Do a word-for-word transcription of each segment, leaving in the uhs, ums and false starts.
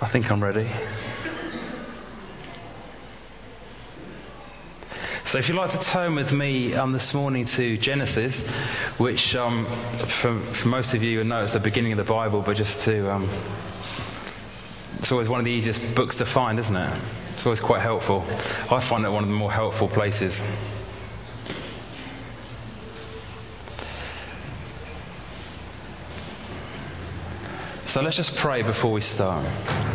I think I'm ready. So if you'd like to turn with me um, this morning to Genesis, which um, for, for most of you will know it's the beginning of the Bible, but just to, um, it's always one of the easiest books to find, isn't it? It's always quite helpful. I find it one of the more helpful places. So let's just pray before we start.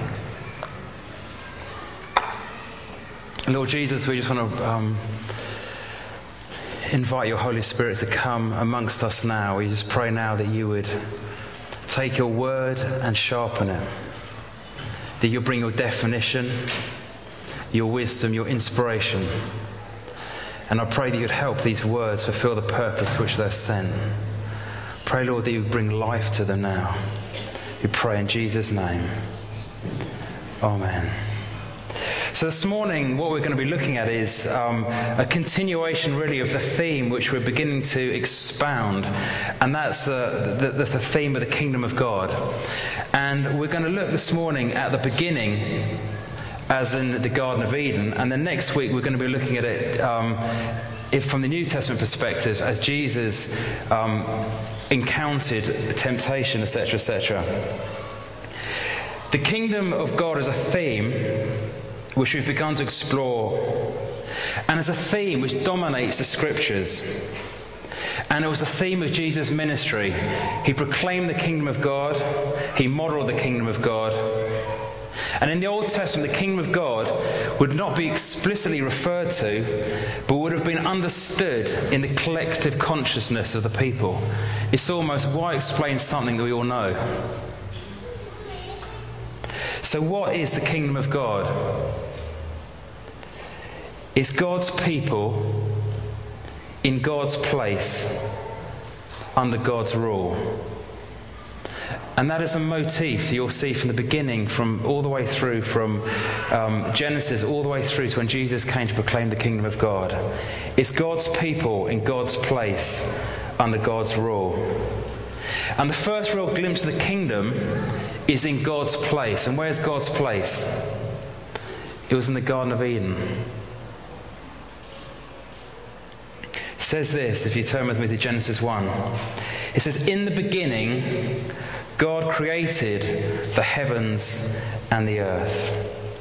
Lord Jesus, we just want to um, invite your Holy Spirit to come amongst us now. We just pray now that you would take your word and sharpen it, that you'll bring your definition, your wisdom, your inspiration. And I pray that you'd help these words fulfill the purpose for which they're sent. Pray, Lord, that you would bring life to them now. We pray in Jesus' name. Amen. So this morning, what we're going to be looking at is um, a continuation, really, of the theme which we're beginning to expound, and that's uh, the, the, the theme of the kingdom of God. And we're going to look this morning at the beginning, as in the Garden of Eden, and then next week we're going to be looking at it um, if from the New Testament perspective, as Jesus um, encountered temptation, et cetera, et cetera. The kingdom of God is a theme which we've begun to explore, and it's a theme which dominates the scriptures. And it was the theme of Jesus' ministry. He proclaimed the kingdom of God, he modeled the kingdom of God. And in the Old Testament, the kingdom of God would not be explicitly referred to, but would have been understood in the collective consciousness of the people. It's almost, why explain something that we all know? So what is the kingdom of God? It's God's people in God's place under God's rule. And that is a motif you'll see from the beginning, from all the way through, from um, Genesis all the way through to when Jesus came to proclaim the kingdom of God. It's God's people in God's place under God's rule. And the first real glimpse of the kingdom is in God's place. And where's God's place? It was in the Garden of Eden. It says this, if you turn with me to Genesis one. It says, in the beginning, God created the heavens and the earth.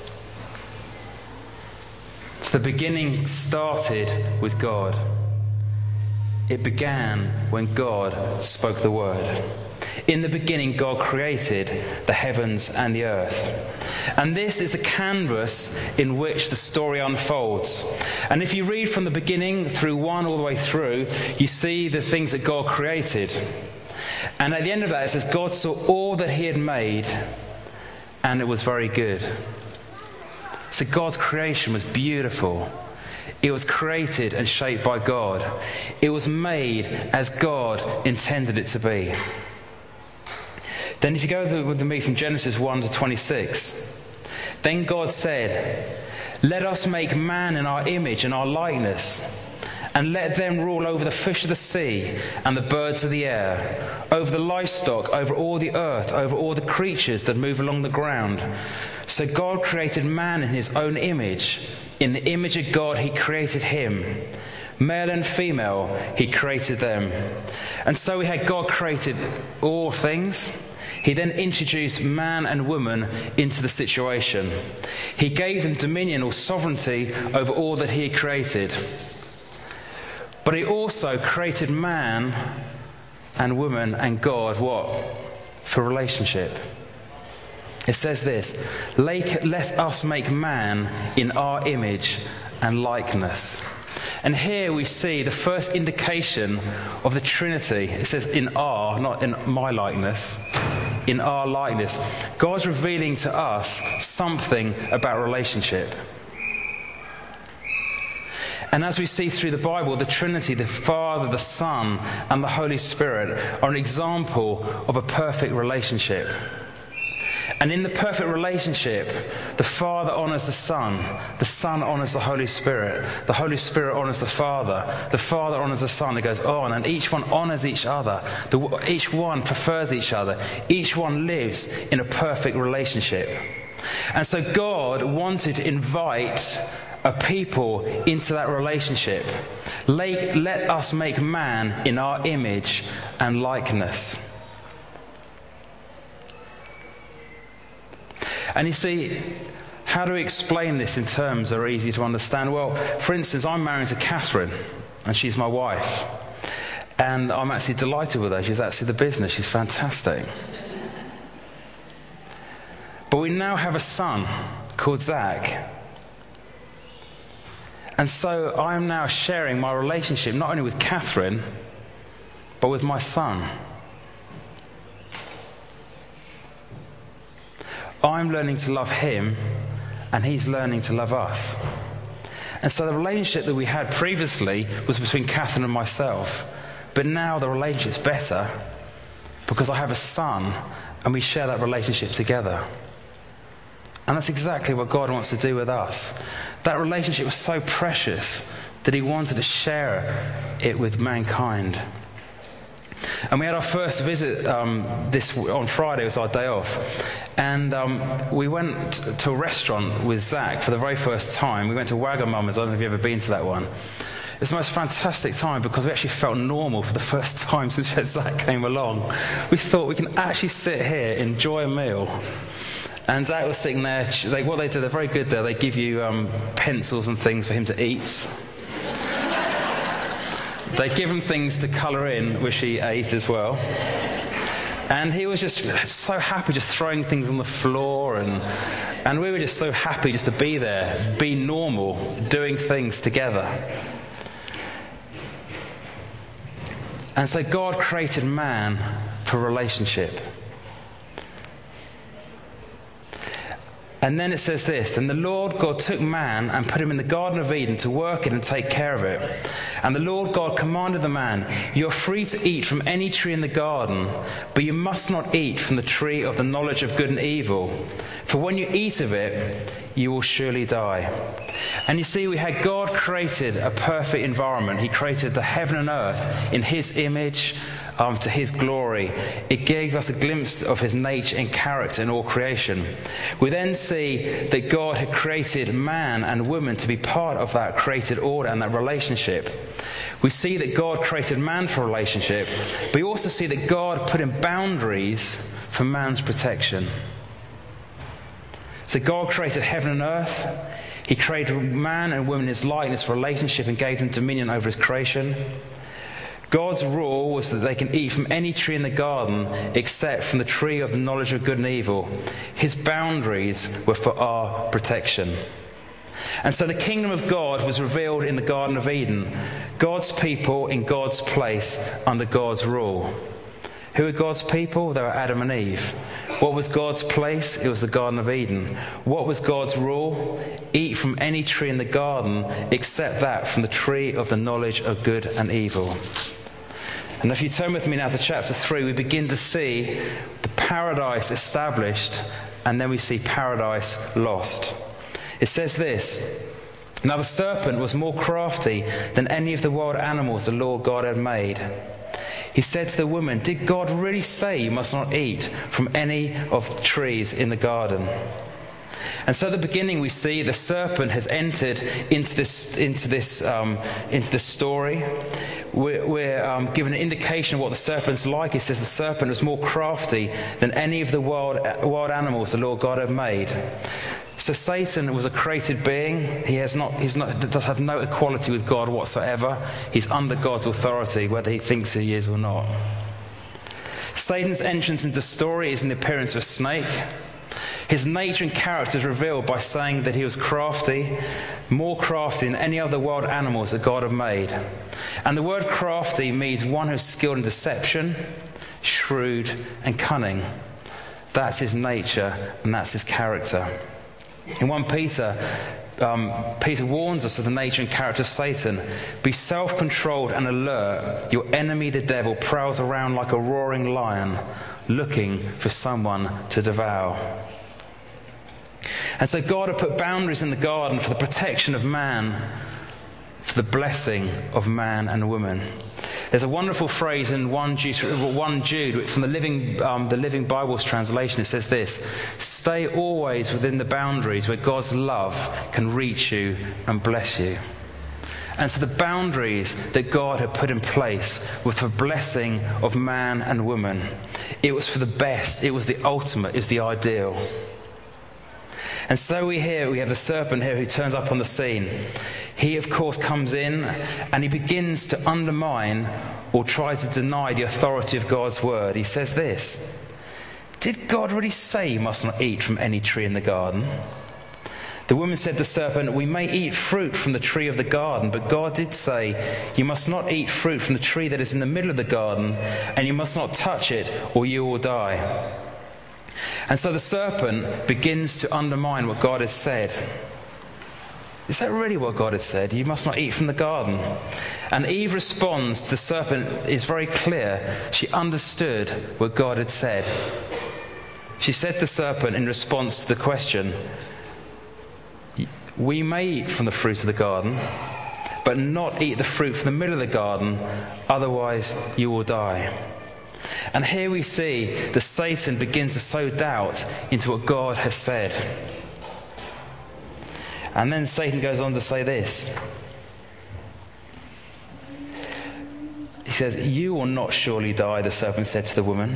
So the beginning started with God. It began when God spoke the word. In the beginning, God created the heavens and the earth. And this is the canvas in which the story unfolds. And if you read from the beginning through one all the way through, you see the things that God created. And at the end of that, it says, God saw all that he had made, and it was very good. So God's creation was beautiful. It was created and shaped by God. It was made as God intended it to be. Then if you go with me from Genesis one to twenty-six, then God said, let us make man in our image and our likeness, and let them rule over the fish of the sea and the birds of the air, over the livestock, over all the earth, over all the creatures that move along the ground. So God created man in his own image. In the image of God he created him. Male and female he created them. And so we had God created all things. He then introduced man and woman into the situation. He gave them dominion or sovereignty over all that he had created. But he also created man and woman and God, what? For relationship. It says this, let us make man in our image and likeness. And here we see the first indication of the Trinity. It says in our, not in my likeness, in our likeness. God's revealing to us something about relationship. And as we see through the Bible, the Trinity, the Father, the Son, and the Holy Spirit are an example of a perfect relationship. And in the perfect relationship, the Father honors the Son, the Son honors the Holy Spirit, the Holy Spirit honors the Father, the Father honors the Son. It goes on, and each one honors each other. The, each one prefers each other. Each one lives in a perfect relationship. And so God wanted to invite a people into that relationship. Let, let us make man in our image and likeness. And you see, how do we explain this in terms that are easy to understand? Well, for instance, I'm married to Catherine, and she's my wife. And I'm actually delighted with her. She's actually the business. She's fantastic. But we now have a son called Zach. And so I'm now sharing my relationship not only with Catherine, but with my son. I'm learning to love him, and he's learning to love us. And so the relationship that we had previously was between Catherine and myself. But now the relationship's better because I have a son, and we share that relationship together. And that's exactly what God wants to do with us. That relationship was so precious that he wanted to share it with mankind. And we had our first visit um, this on Friday. It was our day off. And um, we went to a restaurant with Zach for the very first time. We went to Wagamama's. I don't know if you've ever been to that one. It was the most fantastic time because we actually felt normal for the first time since Zach came along. We thought we can actually sit here, enjoy a meal. And Zach was sitting there. They, what they do, they're very good there. They give you um, pencils and things for him to eat. They give him things to colour in, which he ate as well. And he was just so happy, just throwing things on the floor. And, and we were just so happy just to be there, be normal, doing things together. And so God created man for relationship. And then it says this, then the Lord God took man and put him in the Garden of Eden to work it and take care of it. And the Lord God commanded the man, you are free to eat from any tree in the garden, but you must not eat from the tree of the knowledge of good and evil. For when you eat of it, you will surely die. And you see, we had God created a perfect environment. He created the heaven and earth in his image, Um, to his glory. It gave us a glimpse of his nature and character in all creation. We then see that God had created man and woman to be part of that created order and that relationship. We see that God created man for relationship, but we also see that God put in boundaries for man's protection. So God created heaven and earth. He created man and woman in his likeness, relationship, and gave them dominion over his creation. God's rule was that they can eat from any tree in the garden except from the tree of the knowledge of good and evil. His boundaries were for our protection. And so the kingdom of God was revealed in the Garden of Eden. God's people in God's place under God's rule. Who are God's people? They were Adam and Eve. What was God's place? It was the Garden of Eden. What was God's rule? Eat from any tree in the garden except that from the tree of the knowledge of good and evil. And if you turn with me now to chapter three, we begin to see the paradise established, and then we see paradise lost. It says this, now the serpent was more crafty than any of the wild animals the Lord God had made. He said to the woman, did God really say you must not eat from any of the trees in the garden? And so at the beginning we see the serpent has entered into this into this um, into this story. We're, we're um, given an indication of what the serpent's like. It says the serpent was more crafty than any of the wild wild animals the Lord God had made. So Satan was a created being. He has not he's not does have no equality with God whatsoever. He's under God's authority, whether he thinks he is or not. Satan's entrance into the story is in the appearance of a snake. His nature and character is revealed by saying that he was crafty, more crafty than any other wild animals that God had made. And the word crafty means one who's skilled in deception, shrewd and cunning. That's his nature and that's his character. In First Peter, um, Peter warns us of the nature and character of Satan. Be self-controlled and alert. Your enemy, the devil, prowls around like a roaring lion, looking for someone to devour. And so God had put boundaries in the garden for the protection of man, for the blessing of man and woman. There's a wonderful phrase in one Jude from the Living, um, the Living Bible's translation. It says this: "Stay always within the boundaries where God's love can reach you and bless you." And so the boundaries that God had put in place were for blessing of man and woman. It was for the best. It was the ultimate. It was the ideal. And so we hear, we have the serpent here who turns up on the scene. He, of course, comes in and he begins to undermine or try to deny the authority of God's word. He says this: "Did God really say you must not eat from any tree in the garden?" The woman said to the serpent, "We may eat fruit from the tree of the garden, but God did say, you must not eat fruit from the tree that is in the middle of the garden, and you must not touch it, or you will die." And so the serpent begins to undermine what God has said. Is that really what God has said? You must not eat from the garden. And Eve responds to the serpent. It's very clear. She understood what God had said. She said to the serpent in response to the question, "We may eat from the fruit of the garden, but not eat the fruit from the middle of the garden, otherwise you will die." And here we see that Satan begins to sow doubt into what God has said. And then Satan goes on to say this. He says, "You will not surely die," the serpent said to the woman.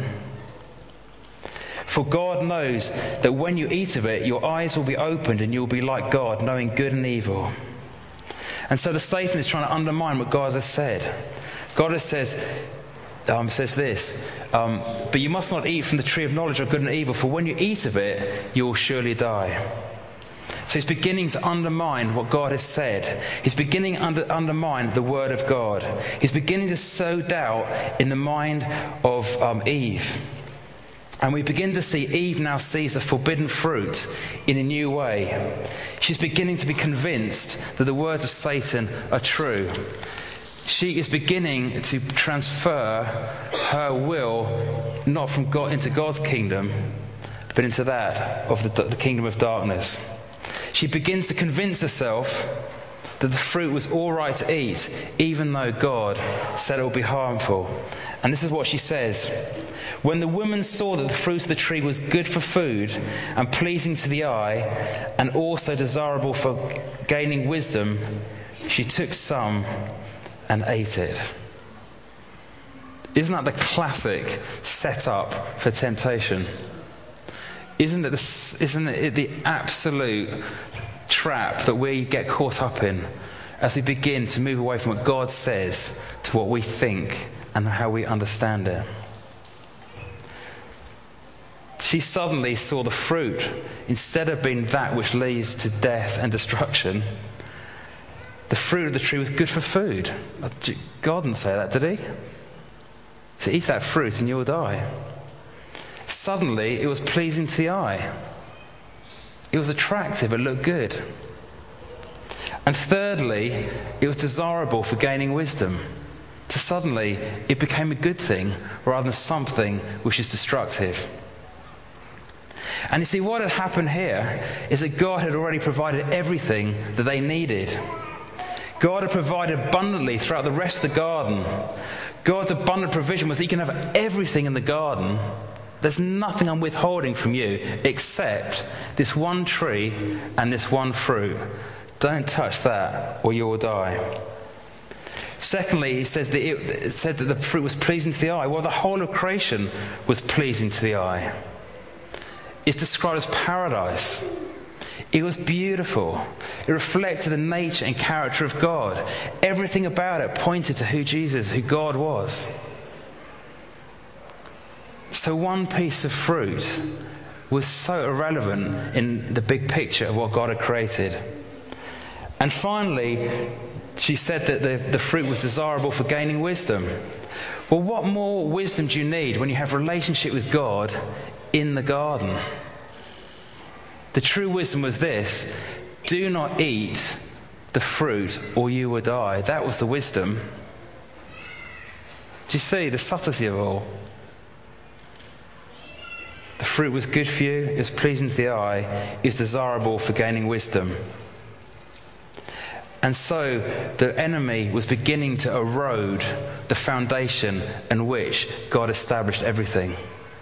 "For God knows that when you eat of it, your eyes will be opened and you will be like God, knowing good and evil." And so the Satan is trying to undermine what God has said. God has says, um, says this, um, "But you must not eat from the tree of knowledge of good and evil, for when you eat of it, you will surely die." So he's beginning to undermine what God has said. He's beginning to under, undermine the word of God. He's beginning to sow doubt in the mind of um, Eve. And we begin to see Eve now sees the forbidden fruit in a new way. She's beginning to be convinced that the words of Satan are true. She is beginning to transfer her will not from God into God's kingdom, but into that of the, the kingdom of darkness. She begins to convince herself that the fruit was all right to eat, even though God said it would be harmful. And this is what she says: "When the woman saw that the fruit of the tree was good for food and pleasing to the eye and also desirable for gaining wisdom, she took some and ate it." Isn't that the classic setup for temptation? Isn't it the, isn't it the absolute trap that we get caught up in as we begin to move away from what God says to what we think and how we understand it? She suddenly saw the fruit. Instead of being that which leads to death and destruction, the fruit of the tree was good for food. God didn't say that, did he? So eat that fruit and you will die. Suddenly, it was pleasing to the eye. It was attractive, it looked good. And thirdly, it was desirable for gaining wisdom. So suddenly, it became a good thing rather than something which is destructive. And you see, what had happened here is that God had already provided everything that they needed. God had provided abundantly throughout the rest of the garden. God's abundant provision was that you can have everything in the garden. There's nothing I'm withholding from you except this one tree and this one fruit. Don't touch that or you will die. Secondly, he says that it, it said that the fruit was pleasing to the eye. Well, the whole of creation was pleasing to the eye. It's described as paradise. It was beautiful. It reflected the nature and character of God. Everything about it pointed to who Jesus, who God was. So one piece of fruit was so irrelevant in the big picture of what God had created. And finally, she said that the, the fruit was desirable for gaining wisdom. Well, what more wisdom do you need when you have a relationship with God in the garden? The true wisdom was this: do not eat the fruit or you will die. That was the wisdom. Do you see the subtlety of it all? The fruit was good for you, it was pleasing to the eye, it was desirable for gaining wisdom. And so the enemy was beginning to erode the foundation on which God established everything.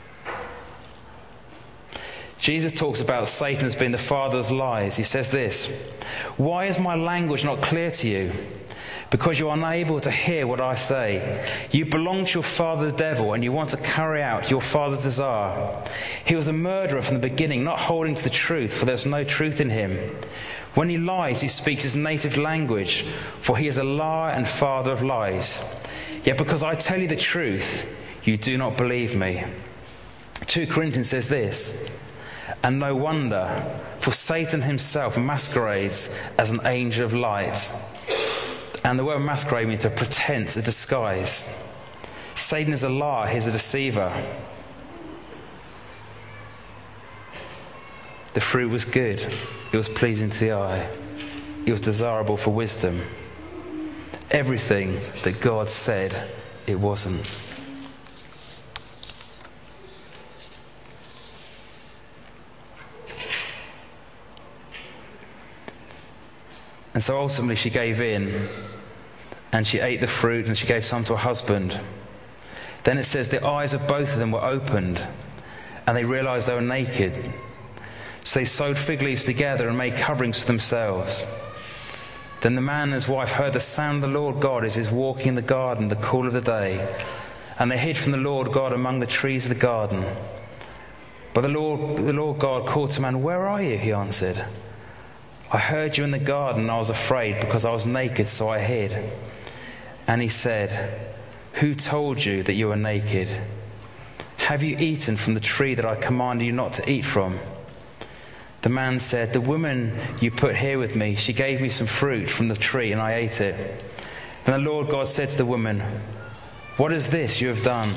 Jesus talks about Satan as being the father of lies. He says this, "Why is my language not clear to you? Because you are unable to hear what I say. You belong to your father the devil, and you want to carry out your father's desire. He was a murderer from the beginning, not holding to the truth, for there's no truth in him. When he lies, he speaks his native language, for he is a liar and father of lies. Yet because I tell you the truth, you do not believe me." Second Corinthians says this, "And no wonder, for Satan himself masquerades as an angel of light." And the word masquerade means a pretense, a disguise. Satan is a liar, he's a deceiver. The fruit was good, it was pleasing to the eye, it was desirable for wisdom. Everything that God said it wasn't. And so ultimately she gave in, and she ate the fruit, and she gave some to her husband. Then it says the eyes of both of them were opened, and they realized they were naked. So they sewed fig leaves together and made coverings for themselves. Then the man and his wife heard the sound of the Lord God as he was walking in the garden the cool of the day, and they hid from the Lord God among the trees of the garden. But the Lord, the Lord God called to the man, "Where are you?" He answered, "I heard you in the garden, and I was afraid because I was naked, so I hid." And he said, "Who told you that you were naked? Have you eaten from the tree that I commanded you not to eat from?" The man said, "The woman you put here with me, she gave me some fruit from the tree, and I ate it." Then the Lord God said to the woman, "What is this you have done?"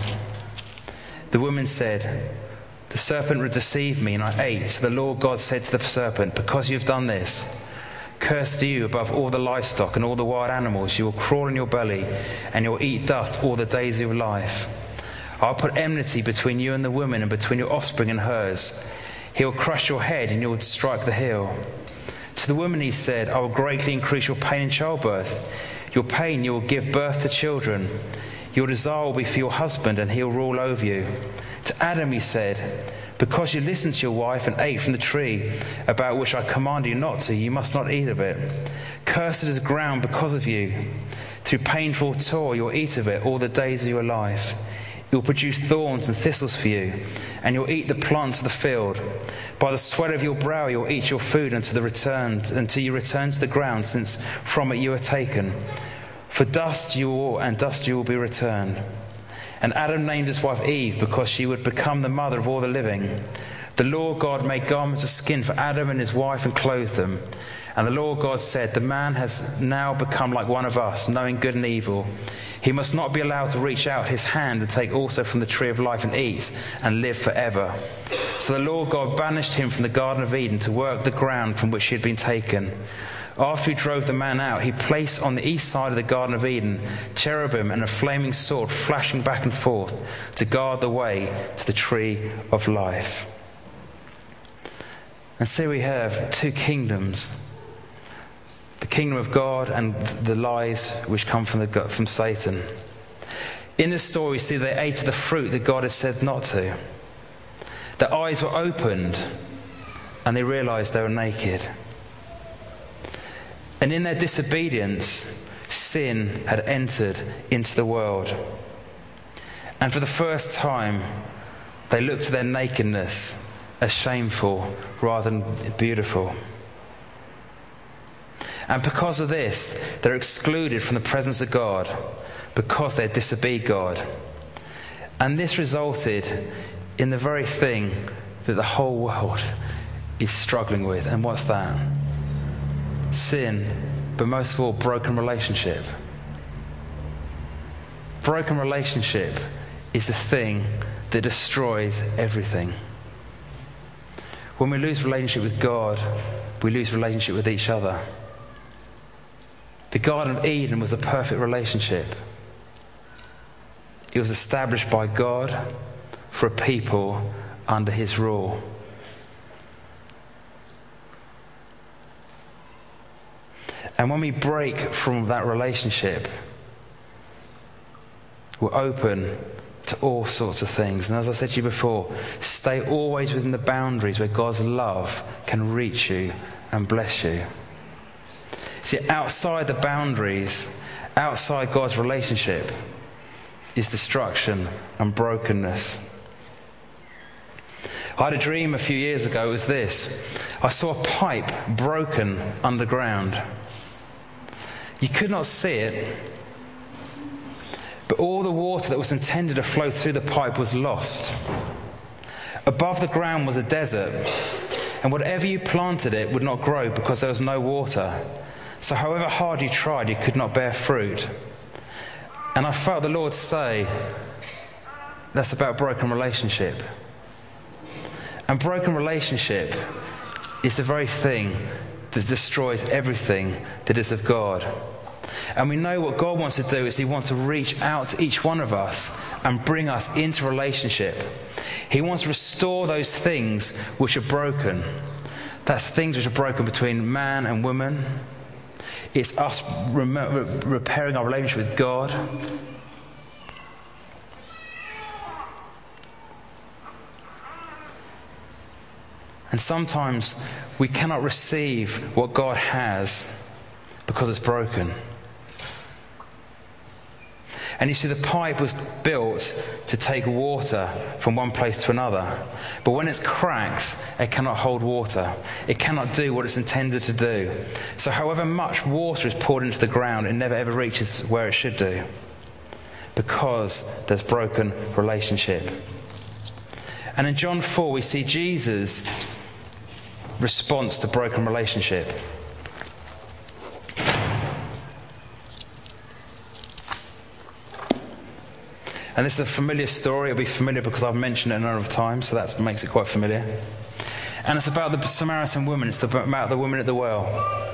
The woman said, "The serpent deceived me, and I ate." So the Lord God said to the serpent, "Because you have done this, cursed are you above all the livestock and all the wild animals. You will crawl in your belly, and you will eat dust all the days of your life. I'll put enmity between you and the woman, and between your offspring and hers. He will crush your head, and you will strike the heel." To the woman he said, "I will greatly increase your pain in childbirth. Your pain, you will give birth to children. Your desire will be for your husband, and he will rule over you." To Adam he said, "Because you listened to your wife and ate from the tree about which I commanded you not to, you must not eat of it. Cursed is the ground because of you. Through painful toil you will eat of it all the days of your life. It will produce thorns and thistles for you, and you'll eat the plants of the field. By the sweat of your brow you'll eat your food until, the return, until you return to the ground, since from it you are taken. For dust you will, and dust you will be returned." And Adam named his wife Eve, because she would become the mother of all the living. The Lord God made garments of skin for Adam and his wife and clothed them. And the Lord God said, "The man has now become like one of us, knowing good and evil. He must not be allowed to reach out his hand and take also from the tree of life and eat and live forever." So the Lord God banished him from the Garden of Eden to work the ground from which he had been taken. After he drove the man out, he placed on the east side of the Garden of Eden cherubim and a flaming sword flashing back and forth to guard the way to the tree of life. And so we have two kingdoms. The kingdom of God and the lies which come from, the, from Satan. In this story we see they ate of the fruit that God had said not to. Their eyes were opened and they realized they were naked. And in their disobedience, sin had entered into the world. And for the first time, they looked at their nakedness as shameful rather than beautiful. And because of this, they're excluded from the presence of God because they disobeyed God. And this resulted in the very thing that the whole world is struggling with. And what's that? Sin, but most of all, broken relationship. Broken relationship is the thing that destroys everything. When we lose relationship with God, we lose relationship with each other. The Garden of Eden was the perfect relationship. It was established by God for a people under his rule. And when we break from that relationship, We're open to all sorts of things. And as I said to you before, stay always within the boundaries where God's love can reach you and bless you. See, outside the boundaries, outside God's relationship, is destruction and brokenness. I had a dream a few years ago. It was this. I saw a pipe broken underground. You could not see it, but all the water that was intended to flow through the pipe was lost. Above the ground was a desert, and whatever you planted it would not grow because there was no water. So however hard you tried, you could not bear fruit. And I felt the Lord say, that's about broken relationship. And broken relationship is the very thing that destroys everything that is of God. And we know what God wants to do is he wants to reach out to each one of us and bring us into relationship. He wants to restore those things which are broken. That's things which are broken between man and woman. It's us rem- repairing our relationship with God. And sometimes we cannot receive what God has because it's broken. And you see, the pipe was built to take water from one place to another. But when it's cracked, it cannot hold water. It cannot do what it's intended to do. So however much water is poured into the ground, it never ever reaches where it should do. Because there's broken relationship. And in John four, we see Jesus' response to broken relationship. And this is a familiar story. It'll be familiar because I've mentioned it a number of times, so that makes it quite familiar. And it's about the Samaritan woman. It's about the woman at the well.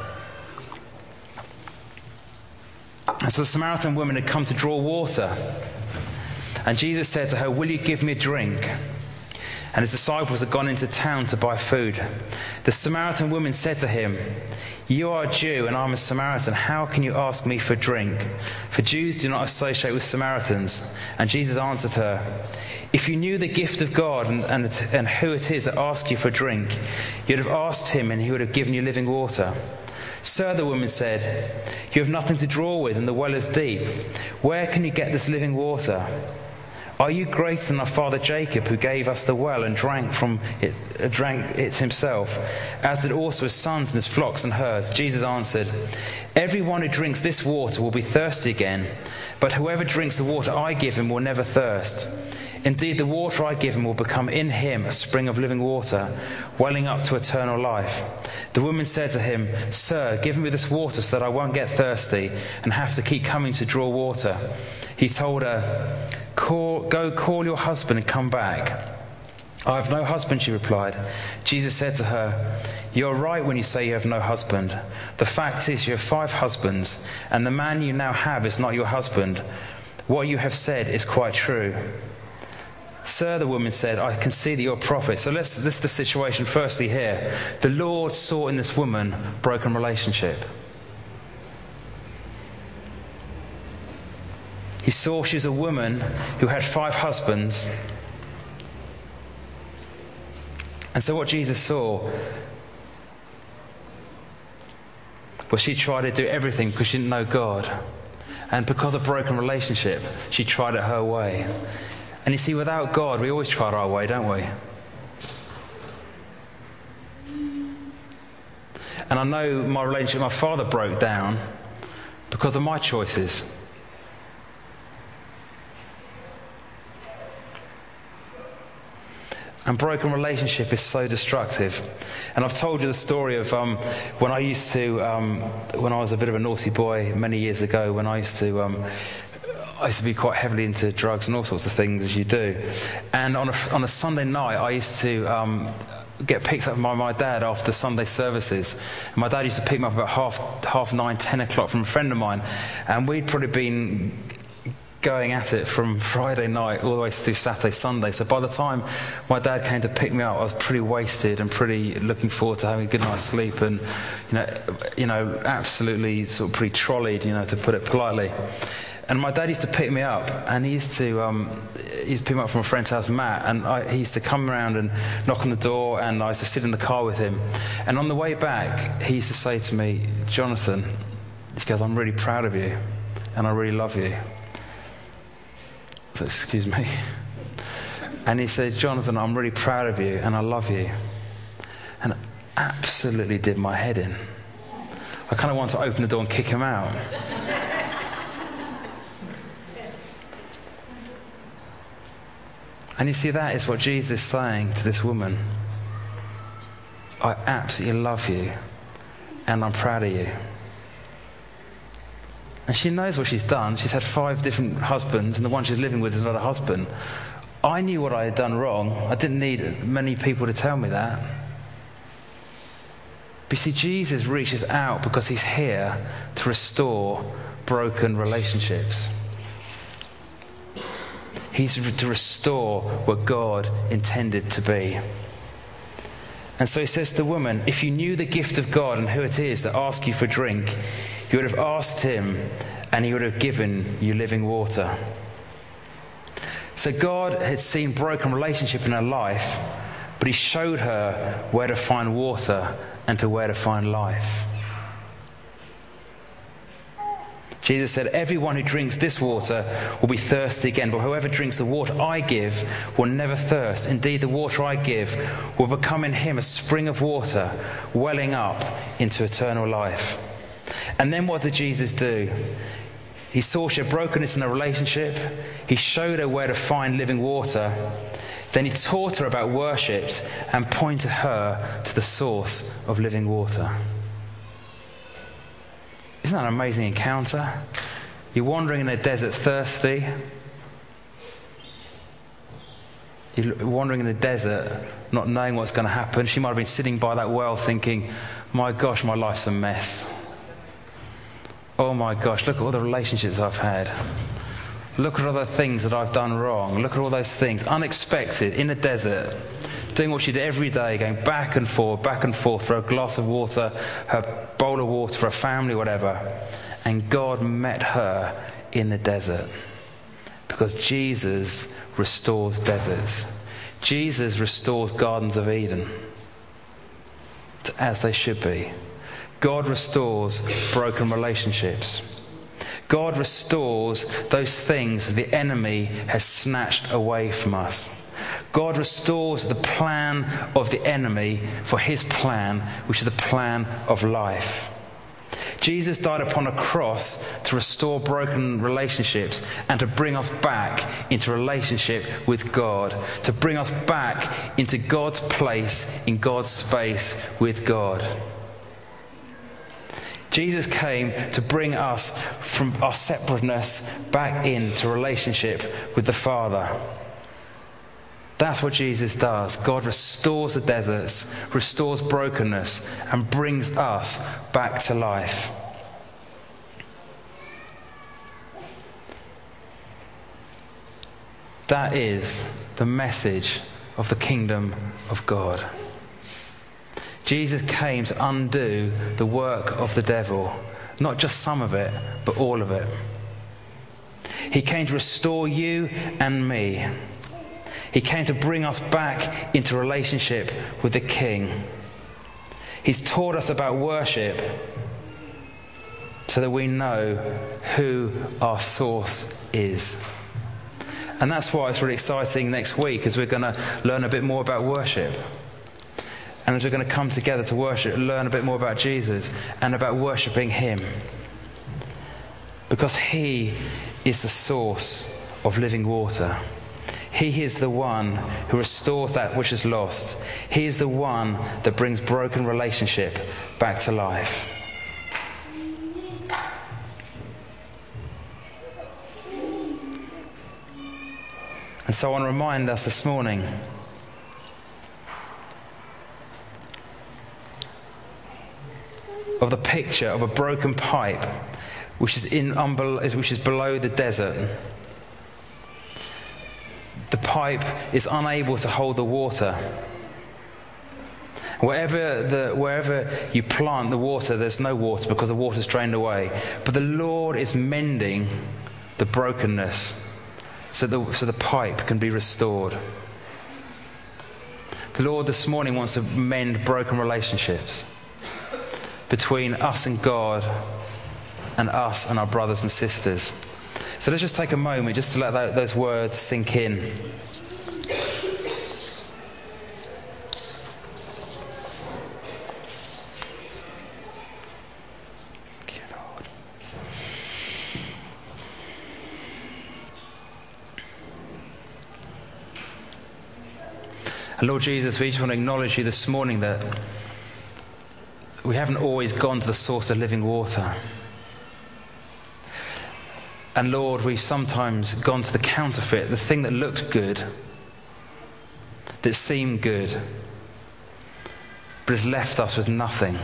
And so the Samaritan woman had come to draw water. And Jesus said to her, "Will you give me a drink?" And his disciples had gone into town to buy food. The Samaritan woman said to him, "You are a Jew and I'm a Samaritan. How can you ask me for drink? For Jews do not associate with Samaritans." And Jesus answered her, "If you knew the gift of God and, and, and who it is that asks you for drink, you'd have asked him and he would have given you living water." "Sir," the woman said, "you have nothing to draw with and the well is deep. Where can you get this living water? Are you greater than our father Jacob, who gave us the well and drank from it, uh, drank it himself, as did also his sons and his flocks and herds?" Jesus answered, "Everyone who drinks this water will be thirsty again, but whoever drinks the water I give him will never thirst. Indeed, the water I give him will become in him a spring of living water, welling up to eternal life." The woman said to him, "Sir, give me this water so that I won't get thirsty and have to keep coming to draw water." He told her, Call, "Go call your husband and come back." "I have no husband," she replied. Jesus said to her, "You are right when you say you have no husband. The fact is you have five husbands, and the man you now have is not your husband. What you have said is quite true." "Sir," the woman said, "I can see that you're a prophet." So let's, this is the situation firstly here. The Lord saw in this woman broken relationship. He saw she was a woman who had five husbands. And so what Jesus saw was she tried to do everything because she didn't know God. And because of broken relationship, she tried it her way. And you see, without God, we always try it our way, don't we? And I know my relationship with my father broke down because of my choices. And broken relationship is so destructive. And I've told you the story of um, when I used to, um, when I was a bit of a naughty boy many years ago, when I used to, um, I used to be quite heavily into drugs and all sorts of things, as you do. And on a, on a Sunday night, I used to um, get picked up by my dad after the Sunday services. And my dad used to pick me up about half, half nine, ten o'clock from a friend of mine. And we'd probably been going at it from Friday night all the way through Saturday, Sunday. So by the time my dad came to pick me up, I was pretty wasted and pretty looking forward to having a good night's sleep, and you know, you know, absolutely sort of pretty trolleyed, you know, to put it politely. And my dad used to pick me up, and he used to um, he used to pick me up from a friend's house, Matt, and I, he used to come around and knock on the door, and I used to sit in the car with him. And on the way back, he used to say to me, Jonathan, he goes, I'm really proud of you, and I really love you. So, excuse me. And he said, Jonathan, I'm really proud of you, and I love you. And it absolutely did my head in. I kind of wanted to open the door and kick him out. And you see, that is what Jesus is saying to this woman. I absolutely love you, and I'm proud of you. And she knows what she's done. She's had five different husbands, and the one she's living with is not a husband. I knew what I had done wrong. I didn't need many people to tell me that. But you see, Jesus reaches out because he's here to restore broken relationships. He's to restore what God intended to be. And so he says to the woman, if you knew the gift of God and who it is that asks you for drink, you would have asked him and he would have given you living water. So God had seen broken relationship in her life, but he showed her where to find water and to where to find life. Jesus said, everyone who drinks this water will be thirsty again, but whoever drinks the water I give will never thirst. Indeed, the water I give will become in him a spring of water welling up into eternal life. And then what did Jesus do? He saw she had brokenness in a relationship. He showed her where to find living water. Then he taught her about worship and pointed her to the source of living water. Isn't that an amazing encounter? You're wandering in a desert thirsty. You're wandering in the desert not knowing what's going to happen. She might have been sitting by that well thinking, my gosh, my life's a mess. Oh my gosh, look at all the relationships I've had. Look at all the things that I've done wrong. Look at all those things. Unexpected, in the desert, doing what she did every day, going back and forth, back and forth for a glass of water, her bowl of water for a family, whatever. And God met her in the desert. Because Jesus restores deserts. Jesus restores gardens of Eden as they should be. God restores broken relationships. God restores those things that the enemy has snatched away from us. God restores the plan of the enemy for his plan, which is the plan of life. Jesus died upon a cross to restore broken relationships and to bring us back into relationship with God, to bring us back into God's place in God's space with God. Jesus came to bring us from our separateness back into relationship with the Father. That's what Jesus does. God restores the deserts, restores brokenness, and brings us back to life. That is the message of the kingdom of God. Jesus came to undo the work of the devil, not just some of it, but all of it. He came to restore you and me. He came to bring us back into relationship with the King. He's taught us about worship so that we know who our source is. And that's why it's really exciting next week, as we're going to learn a bit more about worship. And as we're going to come together to worship, learn a bit more about Jesus and about worshipping him. Because he is the source of living water. He is the one who restores that which is lost. He is the one that brings broken relationship back to life. And so I want to remind us this morning of the picture of a broken pipe which is in which is below the desert. The pipe is unable to hold the water. Wherever the wherever you plant the water, there's no water because the water's drained away. But the Lord is mending the brokenness, so the, so the pipe can be restored. The Lord this morning wants to mend broken relationships between us and God and us and our brothers and sisters. So let's just take a moment just to let that, those words sink in. And Lord Jesus, we just want to acknowledge you this morning that we haven't always gone to the source of living water. And Lord, we've sometimes gone to the counterfeit, the thing that looked good, that seemed good, but has left us with nothing.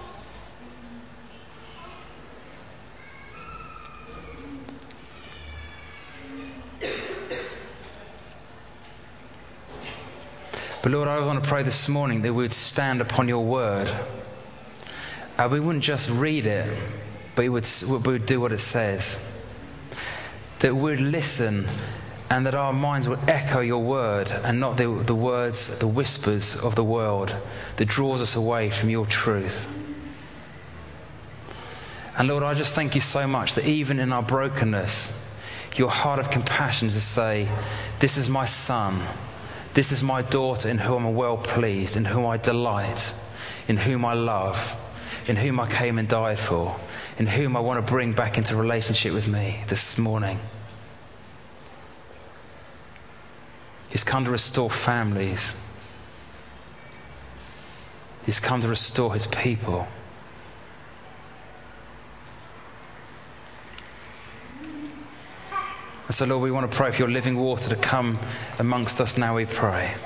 But Lord, I want to pray this morning that we would stand upon your word. Uh, we wouldn't just read it, but we would, we would do what it says. That we would listen and that our minds would echo your word and not the, the words, the whispers of the world that draws us away from your truth. And Lord, I just thank you so much that even in our brokenness, your heart of compassion is to say, this is my son. This is my daughter in whom I'm well pleased, in whom I delight, in whom I love, in whom I came and died for, in whom I want to bring back into relationship with me this morning. He's come to restore families. He's come to restore his people. And so, Lord, we want to pray for your living water to come amongst us now, we pray.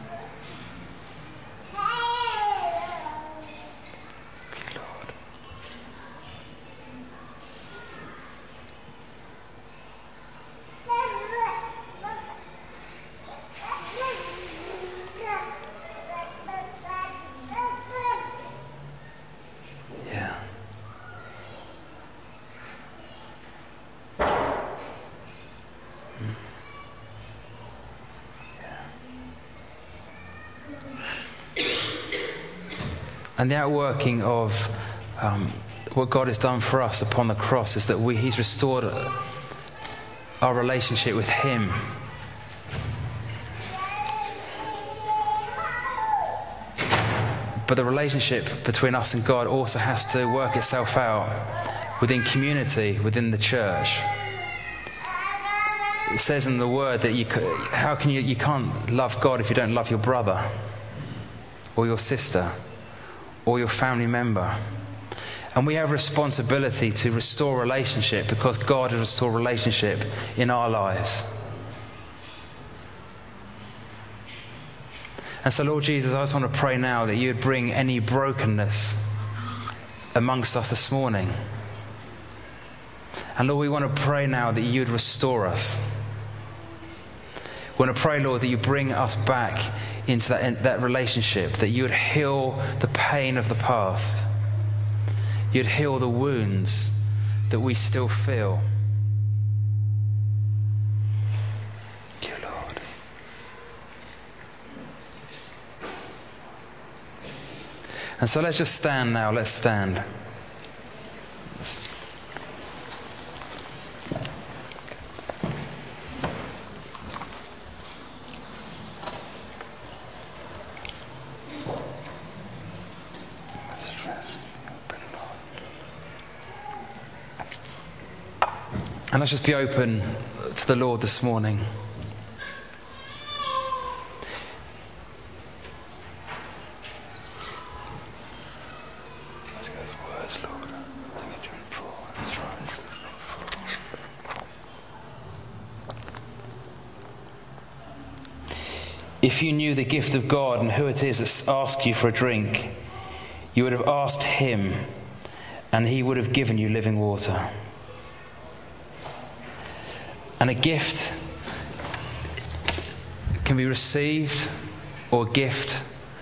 And the outworking of um, what God has done for us upon the cross is that we, he's restored our relationship with him. But the relationship between us and God also has to work itself out within community, within the church. It says in the word that you how can you you can't love God if you don't love your brother or your sister or your family member. And we have a responsibility to restore relationship because God has restored relationship in our lives. And so, Lord Jesus, I just want to pray now that you would bring any brokenness amongst us this morning. And Lord, we want to pray now that you would restore us. We want to pray, Lord, that you bring us back into that, that relationship, that you would heal the pain of the past. You'd heal the wounds that we still feel. Thank you, Lord. And so let's just stand now. Let's stand. And let's just be open to the Lord this morning. If you knew the gift of God and who it is that asks you for a drink, you would have asked him, and he would have given you living water. And a gift can be received, or a gift,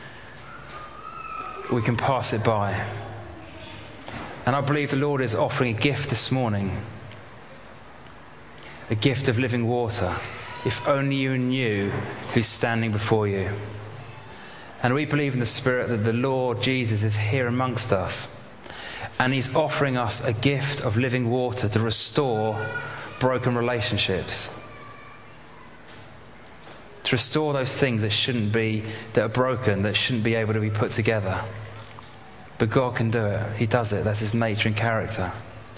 we can pass it by. And I believe the Lord is offering a gift this morning. a gift of living water, if only you knew who's standing before you. And we believe in the Spirit that the Lord Jesus is here amongst us, and he's offering us a gift of living water to restore broken relationships, to restore those things that shouldn't be, that are broken, that shouldn't be able to be put together. But God can do it. He does it. That's his nature and character.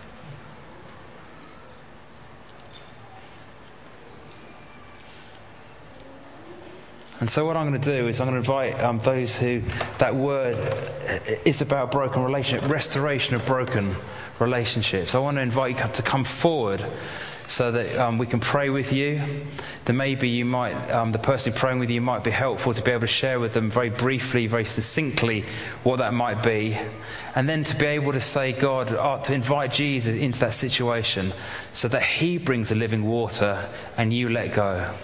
And so what I'm going to do is I'm going to invite um, those who, that word is about broken relationship, restoration of broken relationships. I want to invite you to come forward so that um, we can pray with you. That maybe you might, um, the person praying with you might be helpful to be able to share with them very briefly, very succinctly what that might be. And then to be able to say, God, uh, to invite Jesus into that situation so that he brings the living water and you let go.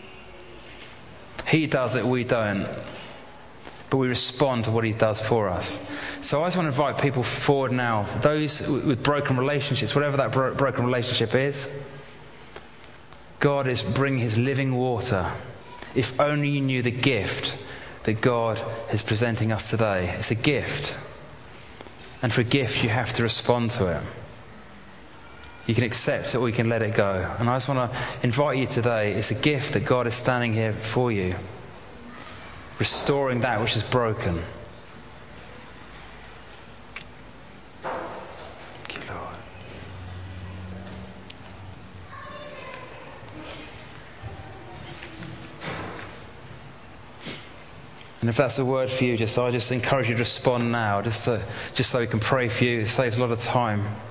He does it, we don't. But we respond to what he does for us. So I just want to invite people forward now. Those with broken relationships, whatever that bro- broken relationship is, God is bringing his living water. If only you knew the gift that God is presenting us today. It's a gift. And for a gift, you have to respond to it. You can accept it or you can let it go. And I just want to invite you today. It's a gift that God is standing here for you, restoring that which is broken. Thank you, Lord. And if that's a word for you, just I just encourage you to respond now, just so, just so we can pray for you. It saves a lot of time.